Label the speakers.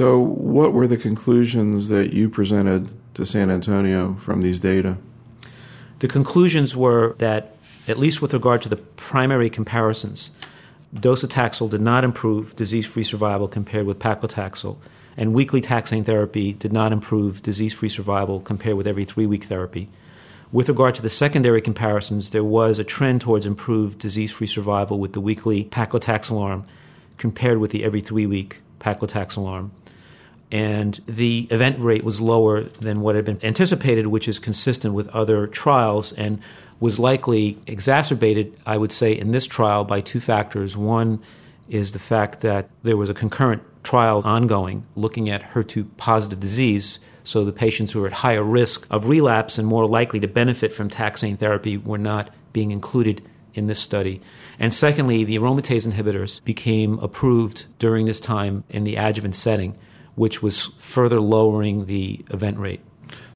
Speaker 1: So what were the conclusions that you presented to San Antonio from these data?
Speaker 2: The conclusions were that, at least with regard to the primary comparisons, docetaxel did not improve disease-free survival compared with paclitaxel, and weekly taxane therapy did not improve disease-free survival compared with every 3-week therapy. With regard to the secondary comparisons, there was a trend towards improved disease-free survival with the weekly paclitaxel arm compared with the every 3-week paclitaxel arm. And the event rate was lower than what had been anticipated, which is consistent with other trials and was likely exacerbated, I would say, in this trial by 2 factors. One is the fact that there was a concurrent trial ongoing looking at HER2-positive disease, so the patients who were at higher risk of relapse and more likely to benefit from taxane therapy were not being included in this study. And secondly, the aromatase inhibitors became approved during this time in the adjuvant setting, which was further lowering the event rate.